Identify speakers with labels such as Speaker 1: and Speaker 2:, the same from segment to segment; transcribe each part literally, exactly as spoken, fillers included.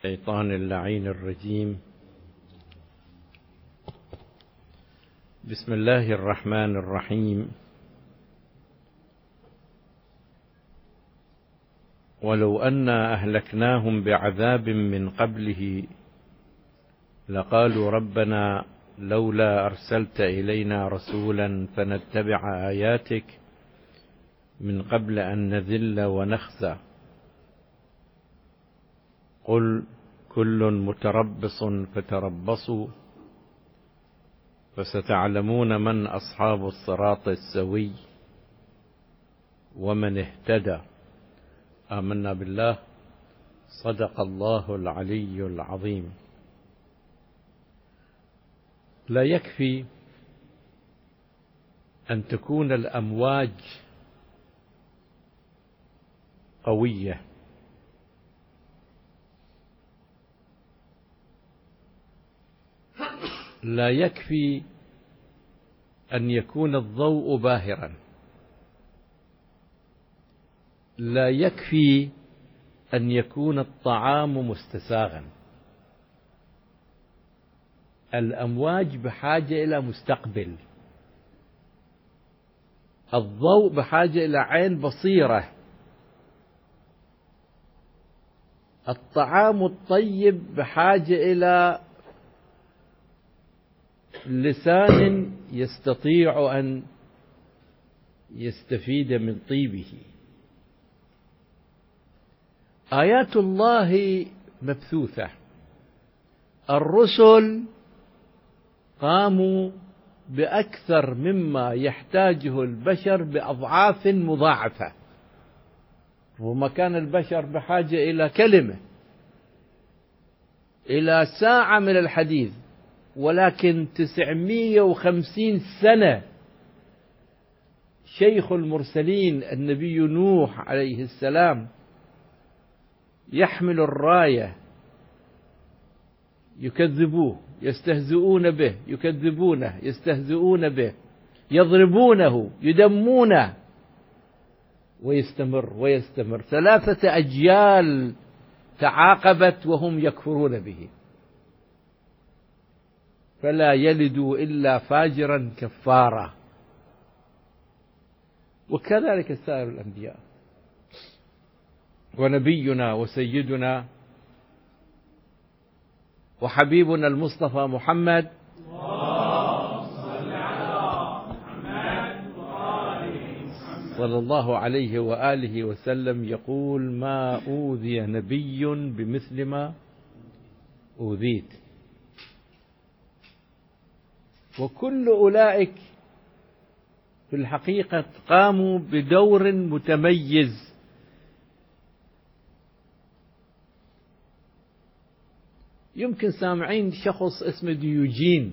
Speaker 1: الشيطان اللعين الرجيم. بسم الله الرحمن الرحيم. ولو أنا أهلكناهم بعذاب من قبله لقالوا ربنا لولا أرسلت إلينا رسولا فنتبع آياتك من قبل أن نذل ونخزى قل كل متربص فتربصوا فستعلمون من أصحاب الصراط السوي ومن اهتدى. آمنا بالله. صدق الله العلي العظيم. لا يكفي أن تكون الأمواج قوية، لا يكفي أن يكون الضوء باهرا، لا يكفي أن يكون الطعام مستساغا. الأمواج بحاجة إلى مستقبل، الضوء بحاجة إلى عين بصيرة، الطعام الطيب بحاجة إلى لسان يستطيع أن يستفيد من طيبه. آيات الله مبثوثة، الرسل قاموا بأكثر مما يحتاجه البشر بأضعاف مضاعفة، وما كان البشر بحاجة إلى كلمة، إلى ساعة من الحديث، ولكن تسعمائة وخمسين سنة شيخ المرسلين النبي نوح عليه السلام يحمل الراية، يكذبوه، يستهزئون به، يكذبونه، يستهزئون به، يضربونه، يدمونه، ويستمر ويستمر. ثلاثة أجيال تعاقبت وهم يكفرون به، فلا يلدوا إلا فاجرا كفارا. وكذلك سائر الأنبياء. ونبينا وسيدنا وحبيبنا المصطفى محمد صلى الله عليه وآله وسلم يقول: ما أوذي نبي بمثل ما أوذيت. وكل أولئك في الحقيقة قاموا بدور متميز. يمكن سامعين شخص اسمه ديوجين.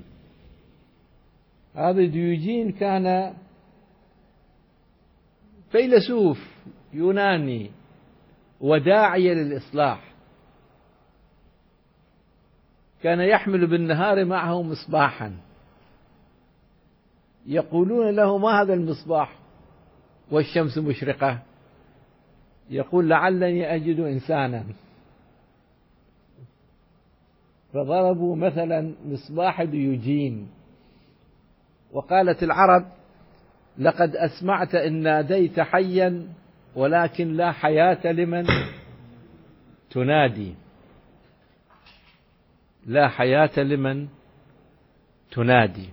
Speaker 1: هذا ديوجين كان فيلسوف يوناني وداعية للإصلاح، كان يحمل بالنهار معه مصباحا، يقولون له: ما هذا المصباح والشمس مشرقة؟ يقول: لعلني أجد إنسانا. فضربوا مثلا مصباح ديوجين. وقالت العرب: لقد أسمعت إن ناديت حيا ولكن لا حياة لمن تنادي، لا حياة لمن تنادي.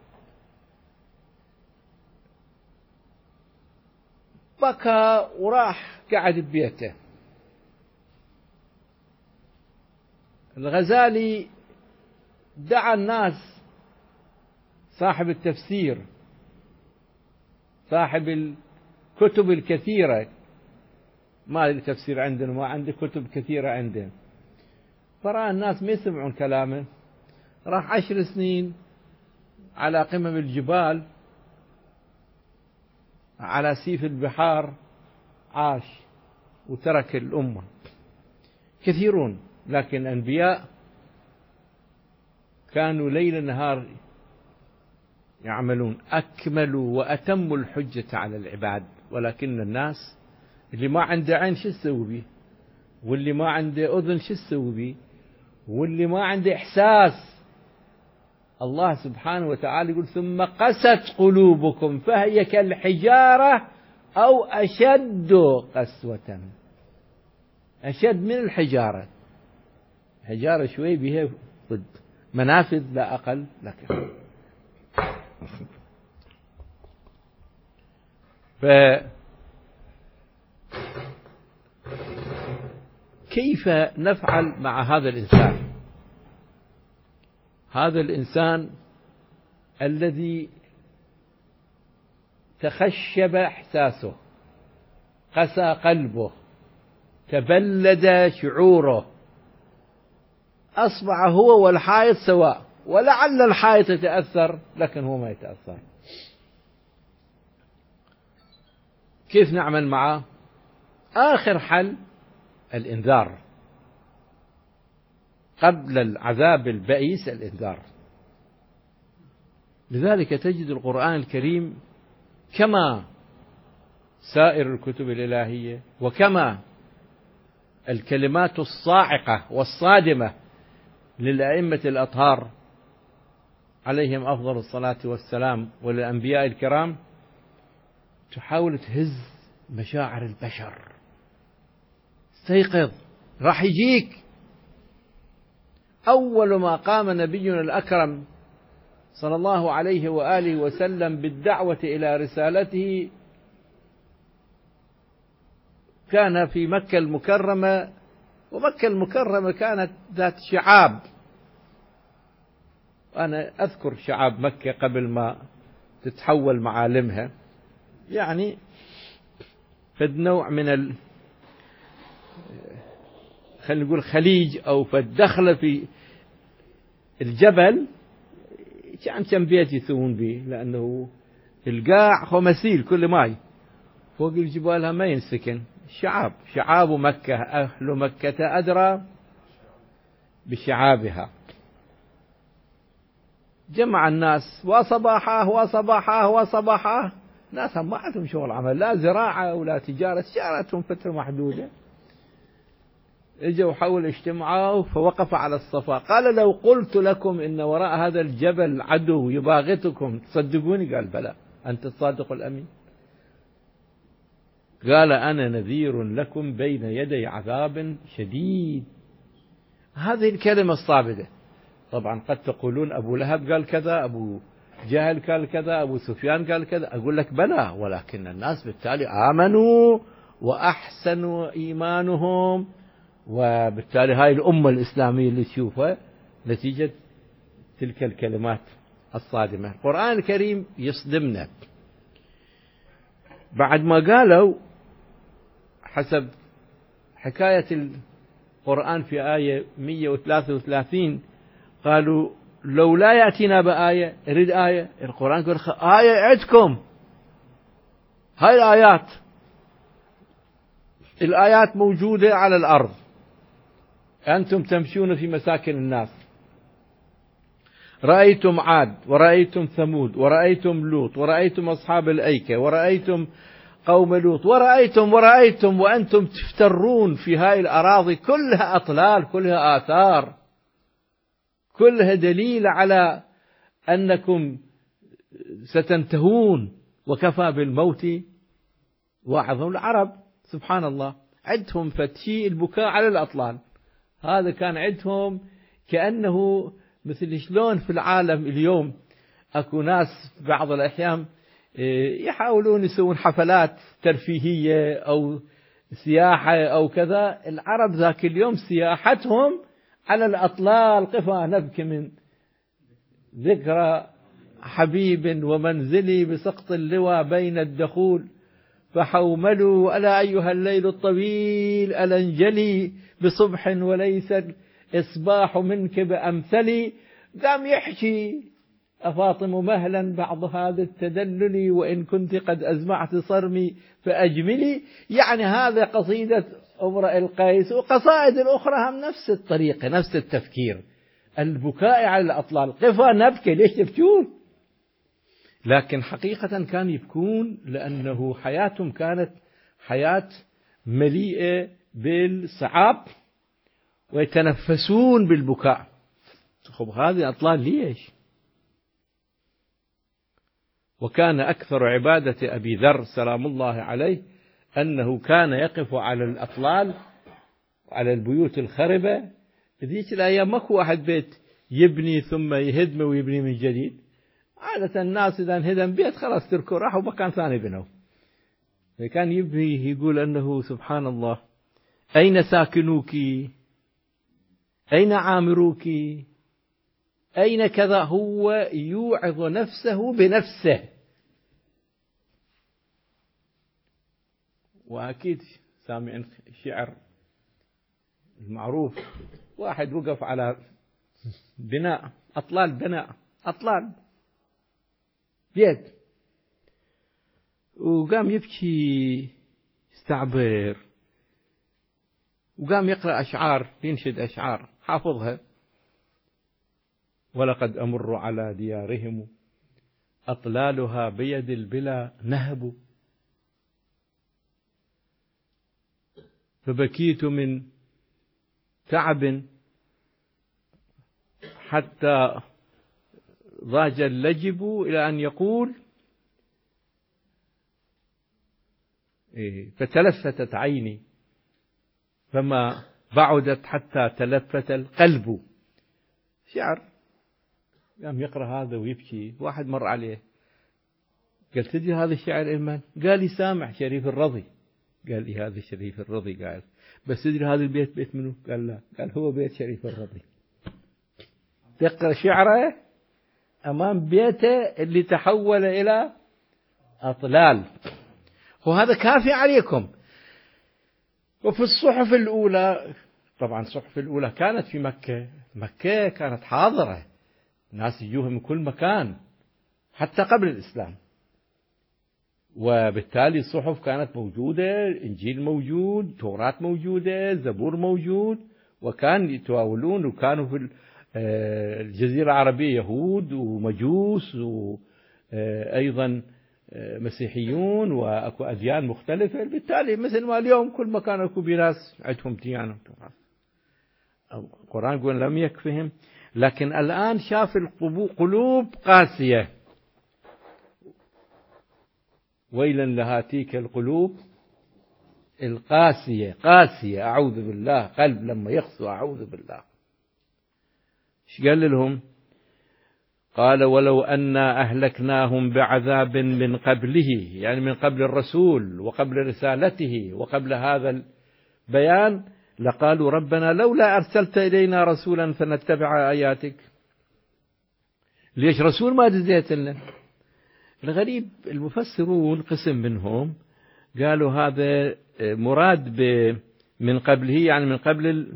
Speaker 1: بكى وراح قعد ببيته. الغزالي دعا الناس، صاحب التفسير، صاحب الكتب الكثيرة، ما التفسير عندنا، ما عنده كتب كثيرة عندنا، فرأى الناس ما يسمعون كلامه، راح عشر سنين على قمم الجبال، على سيف البحار، عاش وترك الأمة. كثيرون، لكن أنبياء كانوا ليل نهار يعملون، أكملوا وأتموا الحجة على العباد. ولكن الناس اللي ما عنده عين شو تسوي به؟ واللي ما عنده أذن شو تسوي بيه؟ واللي ما عنده إحساس. الله سبحانه وتعالى يقول ثم قست قلوبكم فهي كالحجارة أو أشد قسوة، أشد من الحجارة. حجارة شوي بها ضد منافذ لا أقل لك. فكيف نفعل مع هذا الإنسان؟ هذا الإنسان الذي تخشب إحساسه، قسى قلبه، تبلد شعوره، أصبح هو والحائط سواء، ولعل الحائط يتأثر لكن هو ما يتأثر. كيف نعمل معه؟ آخر حل الإنذار. قبل العذاب البئيس الإنذار. لذلك تجد القرآن الكريم كما سائر الكتب الإلهية وكما الكلمات الصاعقة والصادمة للأئمة الأطهار عليهم أفضل الصلاة والسلام وللأنبياء الكرام تحاول تهز مشاعر البشر. استيقظ، راح يجيك. أول ما قام نبينا الأكرم صلى الله عليه وآله وسلم بالدعوة إلى رسالته كان في مكة المكرمة، ومكة المكرمة كانت ذات شعاب. أنا أذكر شعاب مكة قبل ما تتحول معالمها، يعني فد نوع من ال خلينا نقول خليج أو فد دخلة في الجبل، كان كم بيت يسوون به، لأنه القاع خمسيل كل ماي فوق الجبال ما ينسكن. شعاب، شعاب مكة، أهل مكة أدرى بشعابها. جمع الناس وصباحاه وصباحاه وصباحاه، ناس ما عندهم شغل عمل، لا زراعة ولا تجارة، تجارتهم فترة محدودة. اجوا حول اجتمعوا فوقف على الصفا قال لو قلت لكم إن وراء هذا الجبل عدو يباغتكم تصدقوني؟ قال بلى، أنت الصادق الأمين. قال أنا نذير لكم بين يدي عذاب شديد. هذه الكلمة الصابدة. طبعا قد تقولون أبو لهب قال كذا، أبو جهل قال كذا، أبو سفيان قال كذا. أقول لك بلى، ولكن الناس بالتالي آمنوا وأحسنوا إيمانهم، وبالتالي هاي الأمة الإسلامية اللي تشوفها نتيجة تلك الكلمات الصادمة. القرآن الكريم يصدمنا. بعد ما قالوا حسب حكاية القرآن في آية مئة وثلاثة وثلاثين قالوا لو لا يأتينا بآية، يريد آية. القرآن يقول آية عندكم، هاي الآيات، الآيات موجودة على الأرض، أنتم تمشون في مساكن الناس، رأيتم عاد ورأيتم ثمود ورأيتم لوط ورأيتم أصحاب الأيكة ورأيتم قوم لوط ورأيتم ورأيتم وأنتم تفترون في هاي الأراضي، كلها أطلال، كلها آثار، كلها دليل على أنكم ستنتهون، وكفى بالموت وعظهم. العرب سبحان الله عندهم فتشي البكاء على الأطلال، هذا كان عندهم كأنه مثل شلون في العالم اليوم أكو ناس بعض الأحيان يحاولون يسوون حفلات ترفيهية أو سياحة أو كذا. العرب ذاك اليوم سياحتهم على الأطلال، قفا نبكي من ذكرى حبيب ومنزلي بسقط اللوى بين الدخول، فحوملوا ألا أيها الليل الطويل ألا انجلي بصبح وليس الإصباح منك بأمثلي. قام يحكي أفاطم مهلا بعض هذا التدلل وإن كنت قد أزمعت صرمي فأجملي. يعني هذا قصيدة امرئ القيس، وقصائد الأخرى هم نفس الطريقة، نفس التفكير، البكاء على الأطلال. قفا نبكي، ليش تبكون؟ لكن حقيقة كان يبكون لأنه حياتهم كانت حياة مليئة بالصعاب ويتنفسون بالبكاء. خب هذه أطلال ليش؟ وكان أكثر عبادة أبي ذر سلام الله عليه أنه كان يقف على الأطلال على البيوت الخربة. ذيك الأيام ماكو واحد بيت يبني ثم يهدمه ويبني من جديد. عادة الناس إذا انهدم بيت خلاص تركوا راحوا مكان ثاني بنوا. كان يبني يقول أنه سبحان الله أين ساكنوك أين عامروك أين كذا. هو يوعظ نفسه بنفسه. وأكيد سامعين الشعر المعروف، واحد وقف على بناء أطلال بناء أطلال بيت وقام يبكي يستعبر وقام يقرأ أشعار ينشد أشعار حافظها. ولقد أمر على ديارهم أطلالها بيد البلا نهب فبكيت من تعب حتى ضاج اللجب إلى أن يقول فتلفتت عيني فما بعدت حتى تلفت القلب. شعر. قام يقرأ هذا ويبكي. واحد مر عليه قال تدري هذا الشعر إيمان؟ قال لي سامع شريف الرضي. قال لي هذا شريف الرضي. قال بس تدري هذا البيت بيت منه؟ قال لا. قال هو بيت شريف الرضي. تقرأ شعره أمام بيته اللي تحول إلى أطلال. وهذا كافي عليكم. وفي الصحف الأولى طبعا الصحف الأولى كانت في مكة. مكة كانت حاضرة. الناس يجوها من كل مكان حتى قبل الإسلام. وبالتالي الصحف كانت موجودة. الإنجيل موجود، توراة موجودة، زبور موجود. وكان يتواولون. وكانوا في الجزيرة العربية يهود ومجوس وأيضا مسيحيون وأكو أديان مختلفة. بالتالي مثل ما اليوم كل مكان أكو بناس عندهم ديانة. القرآن يقول لم يكفهم. لكن الآن شاف القلوب قاسية. ويلا لهاتيك القلوب القاسية. قاسية أعوذ بالله. قلب لما يقسو أعوذ بالله. ايش قال لهم؟ قال ولو أنا أهلكناهم بعذاب من قبله، يعني من قبل الرسول وقبل رسالته وقبل هذا البيان، لقالوا ربنا لولا أرسلت إلينا رسولا فنتبع آياتك. ليش رسول ما دزيت لنا؟ الغريب المفسرون قسم منهم قالوا هذا مراد من قبله، يعني من قبل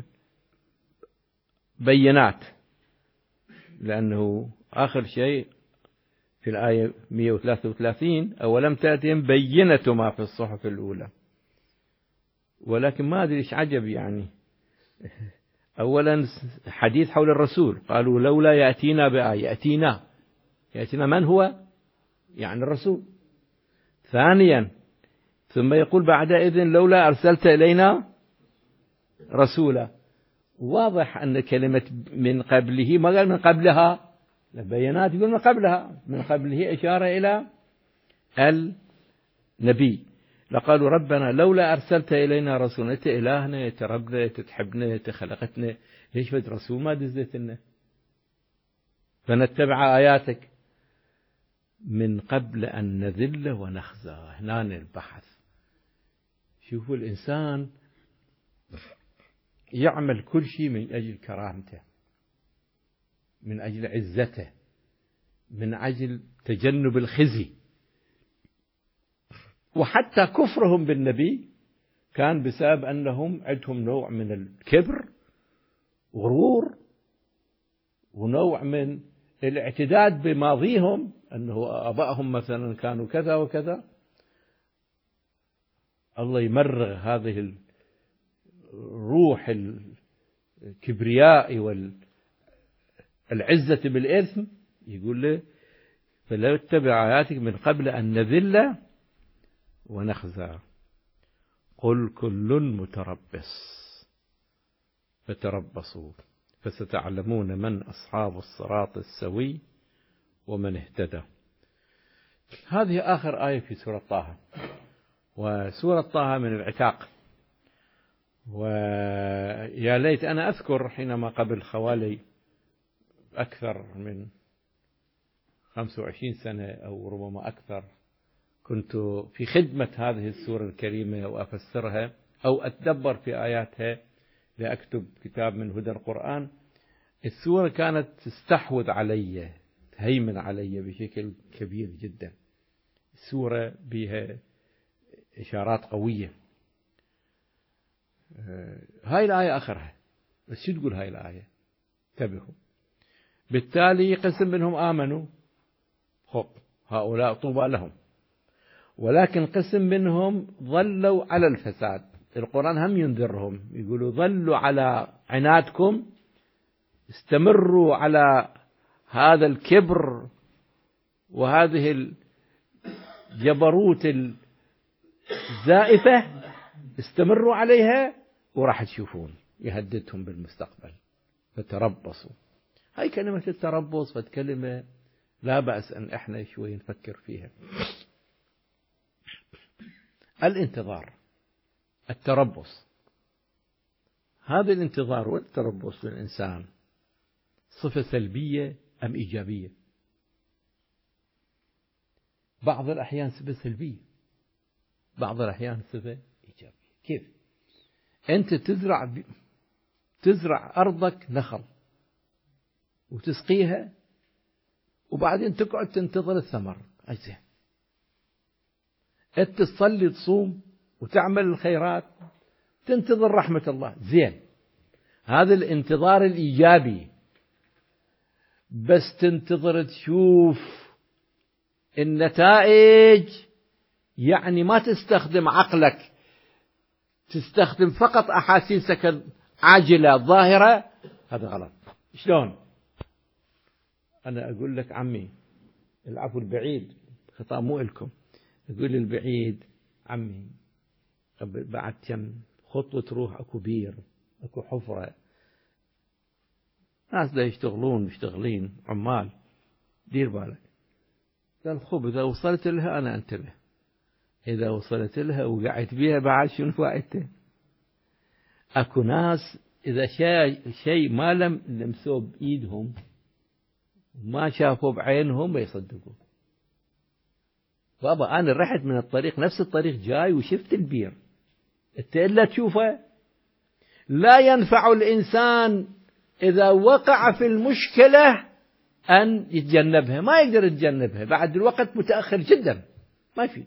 Speaker 1: البينات، لأنه آخر شيء في الآية مئة وثلاثة وثلاثين أولم تأتهم بينة ما في الصحف الأولى. ولكن ما أدري إيش عجب يعني. أولا حديث حول الرسول قالوا لولا يأتينا بآية. يأتينا يأتينا من هو؟ يعني الرسول. ثانيا ثم يقول بعد إذن لولا أرسلت إلينا رسولا. واضح أن كلمة من قبله ما قال من قبلها. البيانات يقول من قبلها. من قبله إشارة إلى النبي. لقالوا ربنا لولا أرسلت إلينا رسولا. أنت إلهنا، أنت ربنا، أنت تحبنا، أنت خلقتنا، ليش فد رسول ما دزيت لنا؟ فنتبع آياتك من قبل أن نذل ونخزى. هنا البحث. شوفوا الإنسان يعمل كل شيء من أجل كرامته، من أجل عزته، من أجل تجنب الخزي. وحتى كفرهم بالنبي كان بسبب أنهم عندهم نوع من الكبر وغرور ونوع من الاعتداد بماضيهم، أنه آبائهم مثلا كانوا كذا وكذا. الله يمرغ هذه الروح الكبرياء والعزة بالإثم. يقول له فلا اتبع آياتك من قبل أن نذل ونخزى. قل كل متربص فتربصوا فستعلمون من أصحاب الصراط السوي ومن اهتدى. هذه آخر آية في سورة طه. وسورة طه من العتاق، ويا ليت أنا أذكر حينما قبل حوالي أكثر من خمسة وعشرين سنة أو ربما أكثر كنت في خدمة هذه السورة الكريمة وأفسرها أو أتدبر في آياتها لأكتب كتاب من هدى القرآن. السورة كانت تستحوذ علي، تهيمن علي بشكل كبير جدا. السورة بها إشارات قوية. هاي الآية آخرها، بس شو تقول هاي الآية؟ انتبهوا. بالتالي قسم منهم آمنوا، خب هؤلاء طوبى لهم، ولكن قسم منهم ظلوا على الفساد. القرآن هم ينذرهم، يقولوا ظلوا على عنادكم، استمروا على هذا الكبر وهذه الجبروت الزائفة، استمروا عليها وراح تشوفون يهددهم بالمستقبل. فتربصوا. هاي كلمة التربص فكلمة لا بأس أن احنا شوي نفكر فيها. الانتظار، التربص، هذا الانتظار والتربص للإنسان صفة سلبية أم إيجابية؟ بعض الأحيان صفة سلبية، بعض الأحيان صفة إيجابية. كيف؟ أنت تزرع ب... تزرع أرضك نخل وتسقيها وبعدين تقعد تنتظر الثمر، أجزاء. أنت تصلي تصوم وتعمل الخيرات تنتظر رحمة الله، زين، هذا الانتظار الإيجابي. بس تنتظر تشوف النتائج، يعني ما تستخدم عقلك، تستخدم فقط أحاسيسك عاجلة ظاهرة، هذا غلط. شلون؟ أنا أقول لك عمي، العفو البعيد، خطأ مو إلكم، أقول البعيد عمي بعد كم خطوة تروح أكو بير، أكو حفرة، ناس دا يشتغلون مشتغلين عمال، دير بالك. قال خب إذا وصلت لها أنا أنتبه، إذا وصلت لها وقعت بيها بعد شنو فائدته؟ أكو ناس إذا شيء شيء ما لم لمسوه بإيدهم ما شافوه بعينهم ما يصدقوا. بابا أنا رحت من الطريق، نفس الطريق جاي وشفت البير، أنت إلا تشوفه. لا ينفع الإنسان إذا وقع في المشكلة أن يتجنبها، ما يقدر يتجنبها، بعد الوقت متأخر جدا، ما يفيد.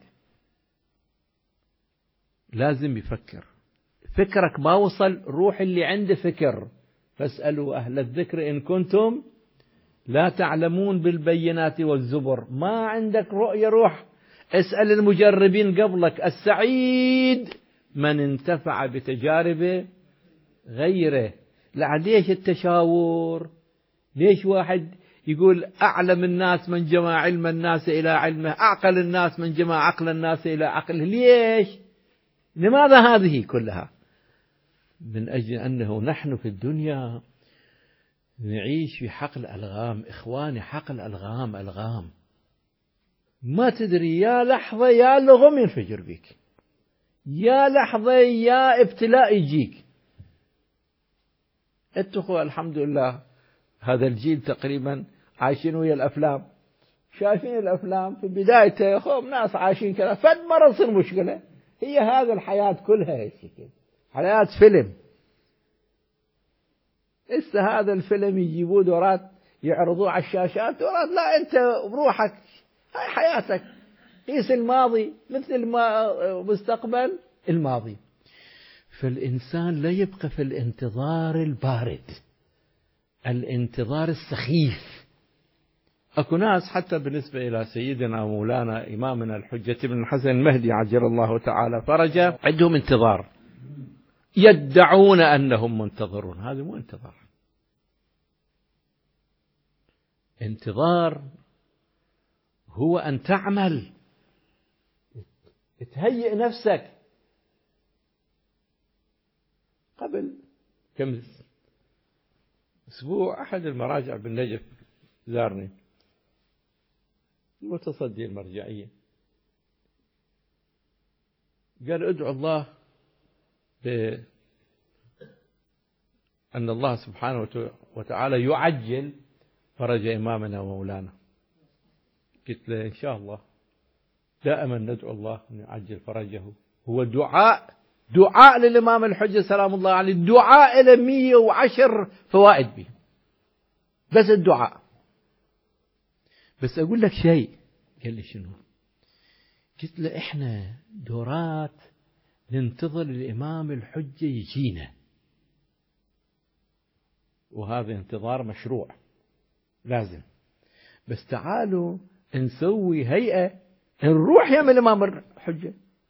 Speaker 1: لازم يفكر، فكرك ما وصل، روح اللي عنده فكر، فاسألوا أهل الذكر إن كنتم لا تعلمون بالبينات والزبر. ما عندك رؤية، روح اسأل المجربين قبلك. السعيد من انتفع بتجارب غيره. لا ليش التشاور؟ ليش واحد يقول أعلم الناس من جمع علم الناس إلى علمه، أعقل الناس من جمع عقل الناس إلى عقله؟ ليش؟ لماذا هذه كلها؟ من أجل أنه نحن في الدنيا نعيش في حقل ألغام. إخواني، حقل ألغام، ألغام، ما تدري يا لحظة يا لغم ينفجر بك، يا لحظة يا ابتلاء يجيك. اتقوا الحمد لله هذا الجيل تقريبا عايشين ويا الأفلام، شايفين الأفلام في بدايته يا أخوهم ناس عايشين كذا، فد مرة تصير مشكلة. هي هذا الحياة كلها هيك، حياة فيلم. إسا هذا الفيلم يجيبوه دورات يعرضوه على الشاشات، دورات لا أنت بروحك هاي حياتك، قيس الماضي مثل المستقبل الماضي. فالإنسان لا يبقى في الانتظار البارد، الانتظار السخيف. أكو ناس حتى بالنسبة إلى سيدنا مولانا إمامنا الحجة بن الحسن المهدي عجل الله تعالى فرجه، عندهم انتظار، يدعون أنهم منتظرون. هذا مو انتظار. انتظار هو أن تعمل، تهيئ نفسك قبل كم أسبوع أحد المراجع بالنجف زارني، المتصدي المرجعية، قال ادعو الله بأن الله سبحانه وتعالى يعجل فرج إمامنا ومولانا. قلت له إن شاء الله دائما ندعو الله أن يعجل فرجه. هو دعاء دعاء للإمام الحجة سلام الله عليه، الدعاء إلى مية وعشر فوائد به، بس الدعاء. بس أقول لك شيء. قال لي شنو؟ قلت له إحنا دورات ننتظر الإمام الحجة يجينا، وهذا انتظار مشروع لازم، بس تعالوا نسوي هيئة نروح يم الإمام الحجة.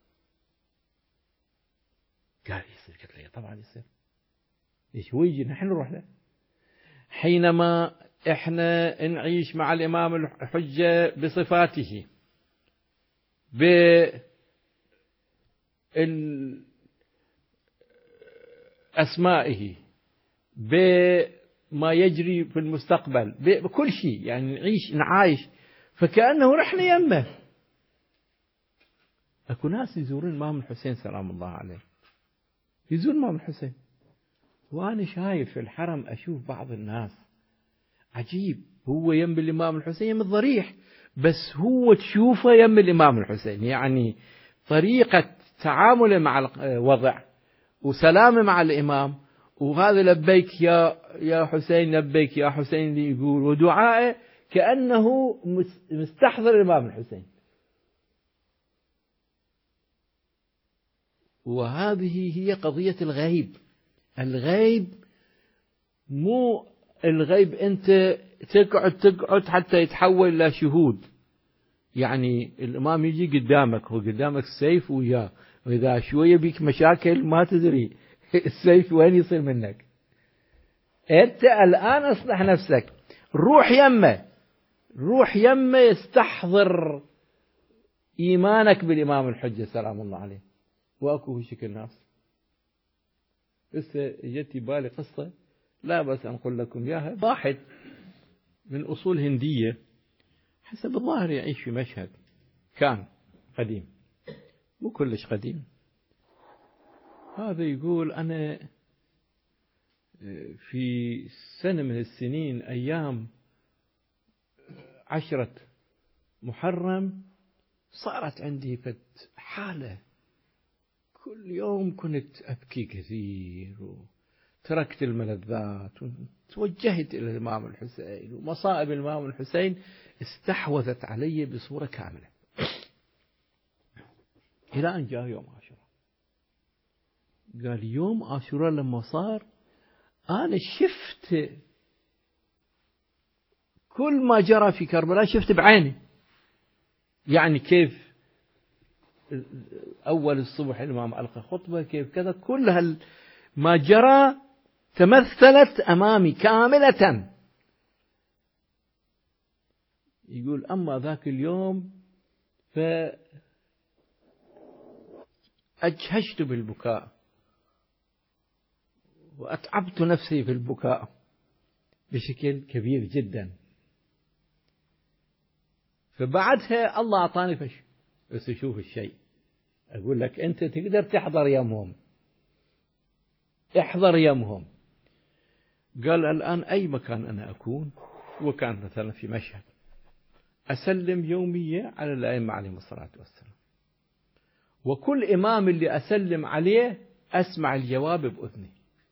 Speaker 1: قال يصير. قلت له طبعا يصير. ليش هو يجي نحن نروح له؟ حينما احنا نعيش مع الإمام الحجة بصفاته، بأسمائه، بما يجري في المستقبل، بكل شيء، يعني نعيش نعايش فكأنه رحنا يمه. أكو ناس يزورون الإمام الحسين سلام الله عليه، يزور الإمام الحسين، وأنا شايف في الحرم أشوف بعض الناس عجيب، هو يم الإمام الحسين يم الضريح، بس هو تشوفه يم الإمام الحسين، يعني طريقة تعامله مع الوضع وسلامه مع الإمام، وهذا لبيك يا يا حسين، لبيك يا حسين اللي يقول، ودعائه كأنه مستحضر الإمام الحسين. وهذه هي قضية الغيب. الغيب مو الغيب أنت تقعد تقعد حتى يتحول إلى شهود، يعني الإمام يجي قدامك، هو قدامك السيف وياه، وإذا شوية بيك مشاكل ما تدري السيف وين يصير منك. أنت الآن أصلح نفسك، روح يمه، روح يمه يستحضر إيمانك بالإمام الحجة سلام الله عليه. وأكو شكل ناس. بس جتي بالي قصة لا بس أنقل لكم إياها. واحد من أصول هندية حسب الظاهر يعيش في مشهد، كان قديم مو كلش قديم. هذا يقول أنا في سنة من السنين أيام عشرة محرم صارت عندي فت حالة، كل يوم كنت أبكي كثير، وتركت الملذات وتوجهت إلى الإمام الحسين، ومصائب الإمام الحسين استحوذت علي بصورة كاملة، إلى أن جاء يوم عاشوراء. قال يوم عاشوراء لما صار أنا شفت كل ما جرى في كربلاء، شفت بعيني، يعني كيف أول الصبح الإمام ألقى خطبة، كيف كذا، كل ما جرى تمثلت أمامي كاملة. يقول أما ذاك اليوم فأجهشت بالبكاء وأتعبت نفسي في البكاء بشكل كبير جدا. فبعدها الله أعطاني فش بس شوف الشيء، أقول لك أنت تقدر تحضر يمهم، احضر يمهم. قال الآن أي مكان أنا أكون، وكان مثلا في مشهد، أسلم يوميا على الأئمة عليهم الصلاة والسلام، وكل إمام اللي أسلم عليه أسمع الجواب بأذني.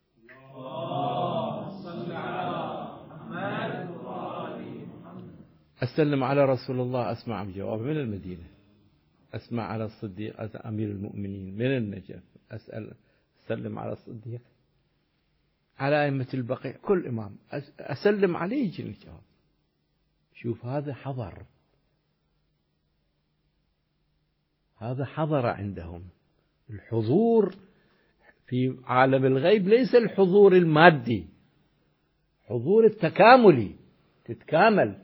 Speaker 1: أسلم على رسول الله أسمع الجواب من المدينة، أسمع على الصديق أمير المؤمنين من النجف، أسأل أسلم على الصديق، على أئمة البقيع، كل إمام أسلم عليه يجي الجواب. شوف هذا حضر، هذا حضر عندهم. الحضور في عالم الغيب ليس الحضور المادي، حضور التكاملي، تتكامل.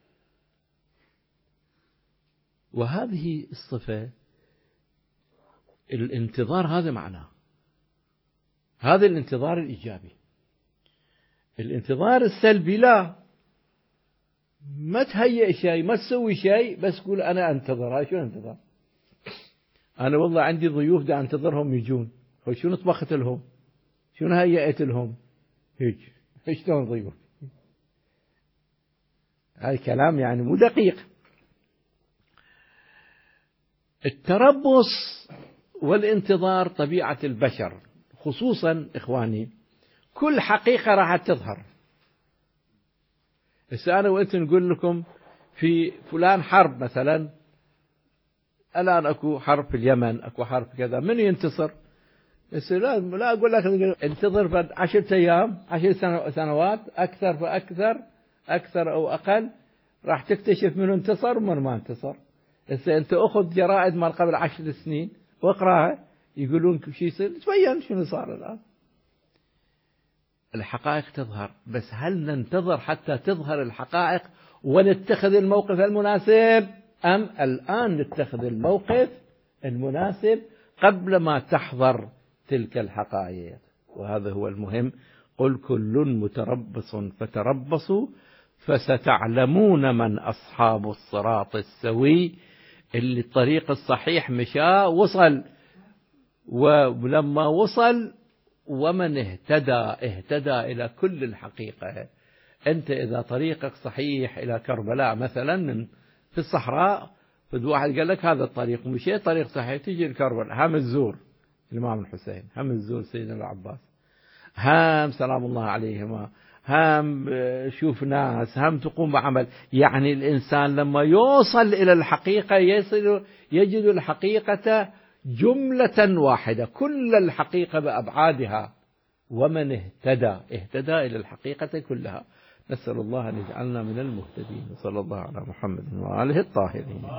Speaker 1: وهذه الصفة الانتظار هذا معناه هذا الانتظار الإيجابي. الانتظار السلبي لا، ما تهيئ شيء، ما تسوي شيء، بس قول أنا أنتظر. هاي شو انتظار؟ أنا والله عندي ضيوف دا أنتظرهم يجون، شو طبخت لهم؟ شو هيئت لهم؟ هيك شلون ضيوف؟ هذا كلام يعني مو دقيق. التربص والانتظار طبيعة البشر، خصوصا إخواني كل حقيقة راح تظهر. هسه أنا وأنت نقول لكم في فلان حرب مثلا، الآن أكو حرب في اليمن، أكو حرب كذا، من ينتصر؟ هسه لا لا أقول لك انتظر بعد عشرة أيام، عشر سنوات، أكثر فأكثر، أكثر أو أقل، راح تكتشف من انتصر ومن ما انتصر. هسه أنت أخذ جرائد مال قبل عشر سنين واقراها، يقولون شو يصير، تبين شنو صار الآن. الحقائق تظهر، بس هل ننتظر حتى تظهر الحقائق ونتخذ الموقف المناسب، أم الآن نتخذ الموقف المناسب قبل ما تحضر تلك الحقائق؟ وهذا هو المهم. قل كل متربص فتربصوا فستعلمون من أصحاب الصراط السوي. اللي الطريق الصحيح مشى وصل، ولما وصل ومن اهتدى اهتدى إلى كل الحقيقة. أنت إذا طريقك صحيح إلى كربلاء مثلا من في الصحراء، فد واحد قال لك هذا الطريق ومشيت طريق صحيح، تجي لكربلاء هم الزور الإمام الحسين، هم الزور سيدنا العباس، هم سلام الله عليهما، هم شوف ناس، هم تقوم بعمل. يعني الإنسان لما يوصل إلى الحقيقة يصل يجد الحقيقة جملة واحدة، كل الحقيقة بأبعادها. ومن اهتدى اهتدى إلى الحقيقة كلها. نسأل الله أن يجعلنا من المهتدين. صلى الله على محمد وآله الطاهرين.